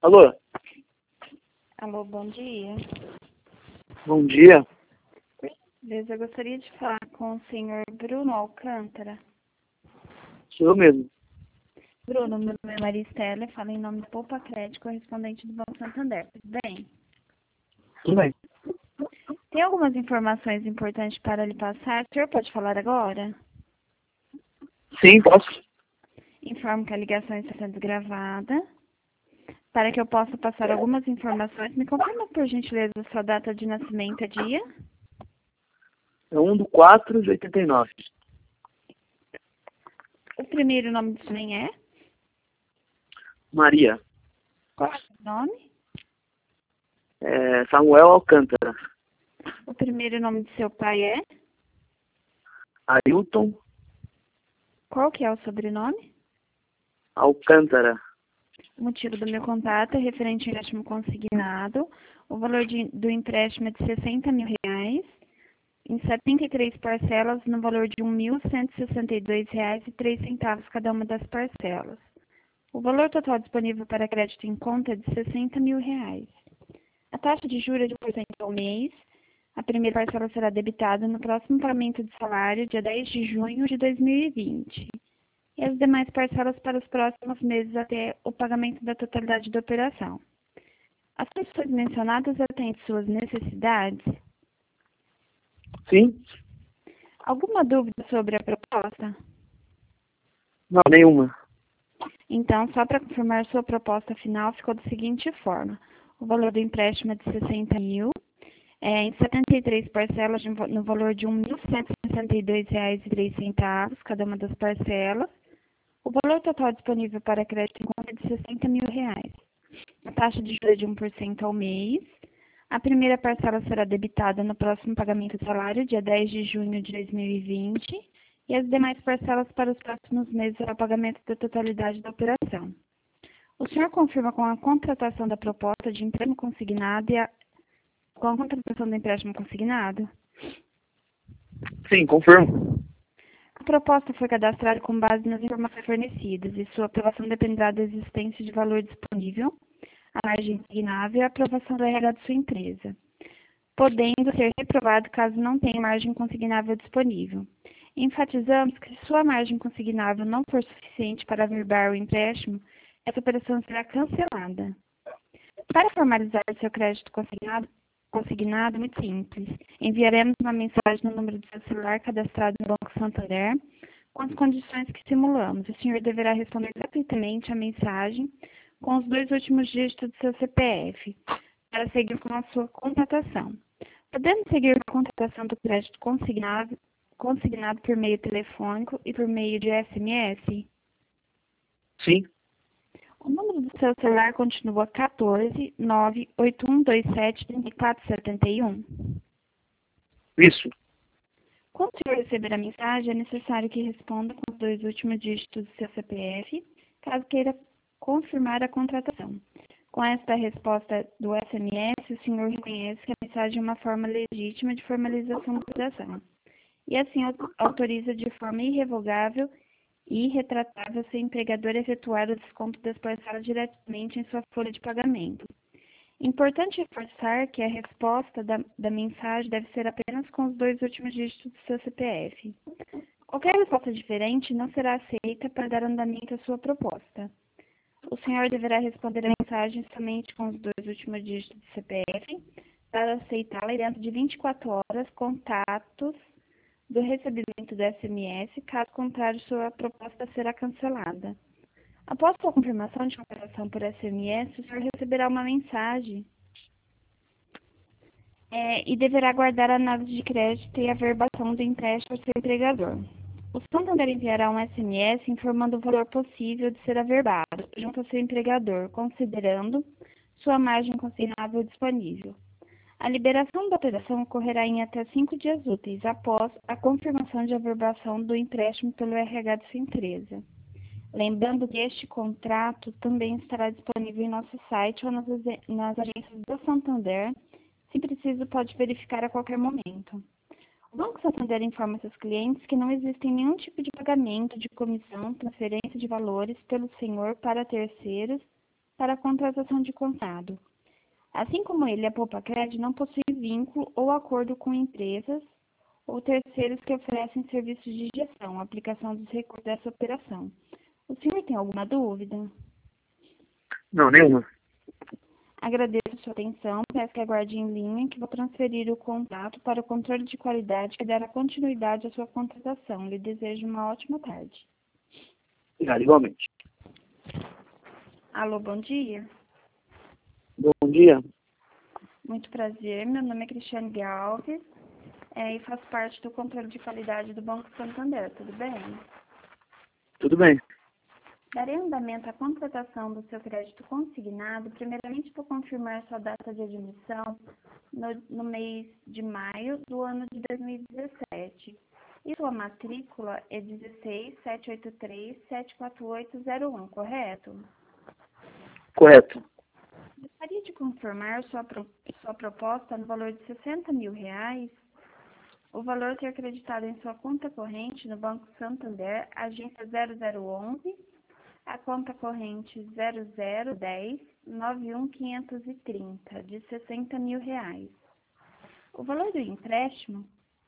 Alô? Alô, bom dia. Bom dia. Beleza, eu gostaria de falar com o senhor Bruno Alcântara. Sou eu mesmo. Bruno, meu nome é Maria Estela, falo em nome do Poupa Crédito, correspondente do Banco Santander. Tudo bem? Tudo bem. Tem algumas informações importantes para lhe passar. O senhor pode falar agora? Sim, posso. Informo que a ligação está sendo gravada. Para que eu possa passar algumas informações, me confirma, por gentileza, a sua data de nascimento e dia? É 1/4/89. O primeiro nome do senhor é? Maria. Qual é o nome? Samuel Alcântara. O primeiro nome do seu pai é? Ailton Qual que é o sobrenome? Alcântara. O motivo do meu contato é referente ao empréstimo consignado. O valor do empréstimo é de R$ 60.000, em 73 parcelas, no valor de R$ 1.162,03 cada uma das parcelas. O valor total disponível para crédito em conta é de R$ 60.000. A taxa de juros é de 1% ao mês. A primeira parcela será debitada no próximo pagamento de salário, dia 10 de junho de 2020. E as demais parcelas para os próximos meses até o pagamento da totalidade da operação. As condições mencionadas atendem suas necessidades? Sim? Alguma dúvida sobre a proposta? Não, nenhuma. Então, só para confirmar, sua proposta final ficou da seguinte forma. O valor do empréstimo é de 60 mil, em 73 parcelas no valor de R$ 1.162,03 cada uma das parcelas. O valor total disponível para crédito em conta é de R$ 60.000. A taxa de juros é de 1% ao mês. A primeira parcela será debitada no próximo pagamento do salário, dia 10 de junho de 2020, e as demais parcelas para os próximos meses será o pagamento da totalidade da operação. O senhor confirma com a contratação da proposta de empréstimo consignado com a contratação do empréstimo consignado? Sim, confirmo. A proposta foi cadastrada com base nas informações fornecidas e sua aprovação dependerá da existência de valor disponível, a margem consignável e a aprovação do RH de sua empresa, podendo ser reprovado caso não tenha margem consignável disponível. Enfatizamos que se sua margem consignável não for suficiente para averbar o empréstimo, essa operação será cancelada. Para formalizar o seu crédito consignado, muito simples. Enviaremos uma mensagem no número do seu celular cadastrado no Banco Santander com as condições que simulamos. O senhor deverá responder gratuitamente a mensagem com os 2 últimos dígitos do seu CPF para seguir com a sua contratação. Podemos seguir com a contratação do crédito consignado por meio telefônico e por meio de SMS? Sim. O número do seu celular continua 14 98127 3471. Isso. Quando o senhor receber a mensagem, é necessário que responda com os 2 últimos dígitos do seu CPF, caso queira confirmar a contratação. Com esta resposta do SMS, o senhor reconhece que a mensagem é uma forma legítima de formalização da operação e assim autoriza de forma irrevogável e retratável seu empregador a efetuar o desconto das parcelas diretamente em sua folha de pagamento. Importante reforçar que a resposta da mensagem deve ser apenas com os 2 últimos dígitos do seu CPF. Qualquer resposta diferente não será aceita para dar andamento à sua proposta. O senhor deverá responder a mensagem somente com os 2 últimos dígitos do CPF para aceitá-la dentro de 24 horas, contatos do recebimento do SMS, caso contrário, sua proposta será cancelada. Após sua confirmação de contratação por SMS, o senhor receberá uma mensagem e deverá aguardar a análise de crédito e a averbação do empréstimo ao seu empregador. O Santander enviará um SMS informando o valor possível de ser averbado junto ao seu empregador, considerando sua margem consignável disponível. A liberação da operação ocorrerá em até 5 dias úteis após a confirmação de averbação do empréstimo pelo RH de sua empresa. Lembrando que este contrato também estará disponível em nosso site ou nas agências do Santander. Se preciso, pode verificar a qualquer momento. O Banco Santander informa seus clientes que não existe nenhum tipo de pagamento de comissão, transferência de valores pelo senhor para terceiros para a contratação de contrato. Assim como ele, a Poupacred não possui vínculo ou acordo com empresas ou terceiros que oferecem serviços de gestão, aplicação dos recursos dessa operação. O senhor tem alguma dúvida? Não, nenhuma. Agradeço a sua atenção, peço que aguarde em linha que vou transferir o contato para o controle de qualidade que dará continuidade à sua contratação. Lhe desejo uma ótima tarde. Obrigado, igualmente. Alô, bom dia. Bom dia. Muito prazer, meu nome é Cristiane Alves e faço parte do controle de qualidade do Banco Santander, tudo bem? Tudo bem. Darei andamento à contratação do seu crédito consignado. Primeiramente, vou confirmar sua data de admissão no mês de maio do ano de 2017. E sua matrícula é 16783-74801, correto? Correto. Gostaria de confirmar sua proposta no valor de R$60 mil. O valor a ser acreditado em sua conta corrente no Banco Santander, agência 0011, a conta corrente 0010-91530, de R$60 mil. O valor do empréstimo,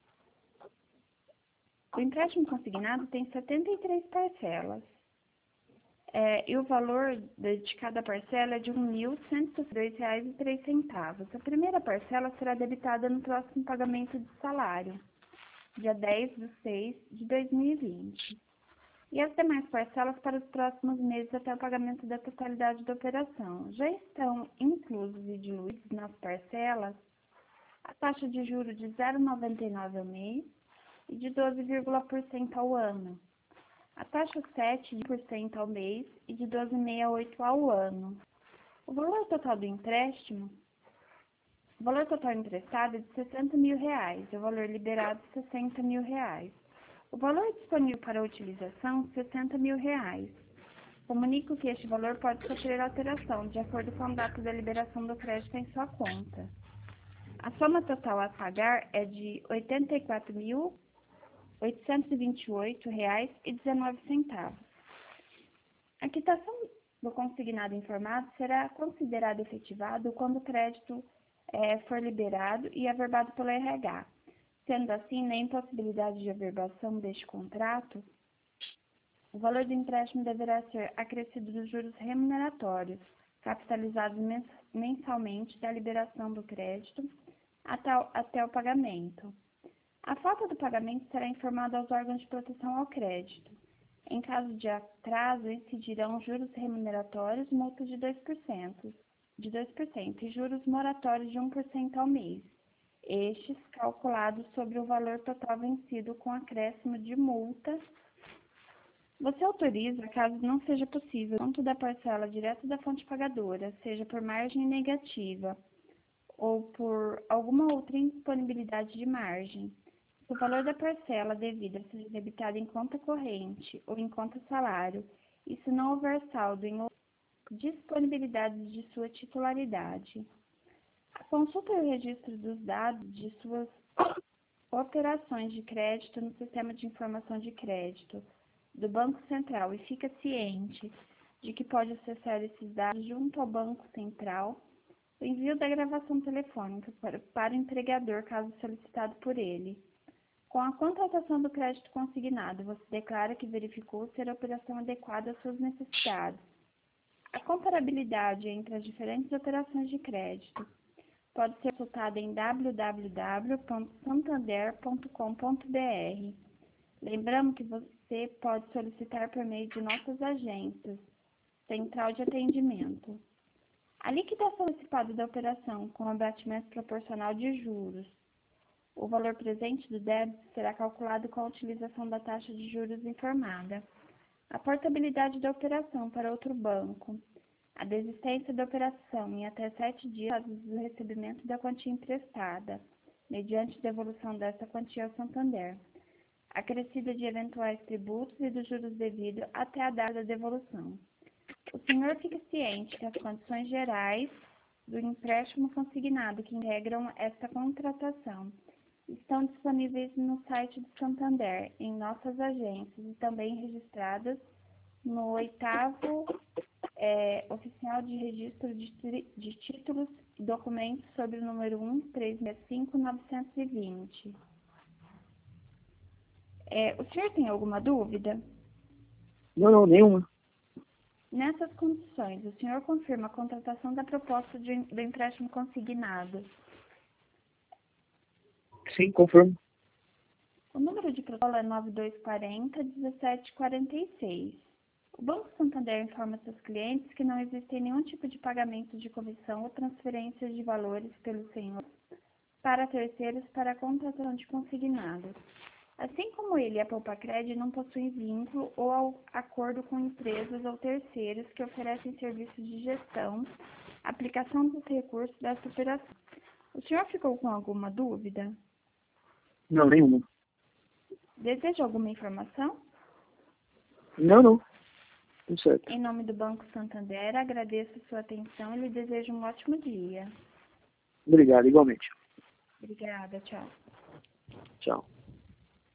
o empréstimo consignado tem 73 parcelas. E o valor de cada parcela é de R$ 1.102,03. A primeira parcela será debitada no próximo pagamento de salário, dia 10/6/2020. E as demais parcelas para os próximos meses até o pagamento da totalidade da operação. Já estão inclusos e diluídos nas parcelas a taxa de juros de 0,99 ao mês e de 12,% ao ano. A taxa 7% ao mês e de 12,68% ao ano. O valor total emprestado é de R$60 mil, o valor liberado R$60 mil. O valor disponível para utilização R$60 mil. Comunico que este valor pode sofrer alteração de acordo com a data da liberação do crédito em sua conta. A soma total a pagar é de R$ 84.828,19. A quitação do consignado informado será considerada efetivado quando o crédito for liberado e averbado pelo RH. Sendo assim, na impossibilidade de averbação deste contrato, o valor do empréstimo deverá ser acrescido dos juros remuneratórios, capitalizados mensalmente da liberação do crédito até o pagamento. A falta do pagamento será informada aos órgãos de proteção ao crédito. Em caso de atraso, incidirão juros remuneratórios, multas de 2% e juros moratórios de 1% ao mês, estes calculados sobre o valor total vencido com acréscimo de multa. Você autoriza, caso não seja possível, tanto da parcela direta da fonte pagadora, seja por margem negativa ou por alguma outra indisponibilidade de margem, se o valor da parcela devida seja debitado em conta corrente ou em conta salário, e se não houver saldo em disponibilidade de sua titularidade. A consulta e o registro dos dados de suas operações de crédito no Sistema de Informação de Crédito do Banco Central e fica ciente de que pode acessar esses dados junto ao Banco Central, o envio da gravação telefônica para o empregador, caso solicitado por ele. Com a contratação do crédito consignado, você declara que verificou ser a operação adequada às suas necessidades. A comparabilidade entre as diferentes operações de crédito pode ser consultada em www.santander.com.br. Lembramos que você pode solicitar por meio de nossas agências, Central de Atendimento. A liquidação antecipada da operação com abatimento proporcional de juros. O valor presente do débito será calculado com a utilização da taxa de juros informada. A portabilidade da operação para outro banco. A desistência da operação em até 7 dias do recebimento da quantia emprestada, mediante devolução desta quantia ao Santander. Acrescida de eventuais tributos e dos juros devidos até a data da devolução. O senhor fica ciente que as condições gerais do empréstimo consignado que integram esta contratação estão disponíveis no site do Santander, em nossas agências e também registradas no 8º Oficial de Registro de Títulos e Documentos sobre o número 1365920. O senhor tem alguma dúvida? Não, nenhuma. Nessas condições, o senhor confirma a contratação da proposta do empréstimo consignado. Sim, confirmo. O número de protocolo é 9240-1746. O Banco Santander informa seus clientes que não existe nenhum tipo de pagamento de comissão ou transferência de valores pelo senhor para terceiros para a contratação de consignados. Assim como ele e a Poupacred não possuem vínculo ou acordo com empresas ou terceiros que oferecem serviços de gestão, aplicação dos recursos dessa operação. O senhor ficou com alguma dúvida? Não, nenhuma. Deseja alguma informação? Não. Tudo certo. Em nome do Banco Santander, agradeço sua atenção e lhe desejo um ótimo dia. Obrigado, igualmente. Obrigada, tchau. Tchau.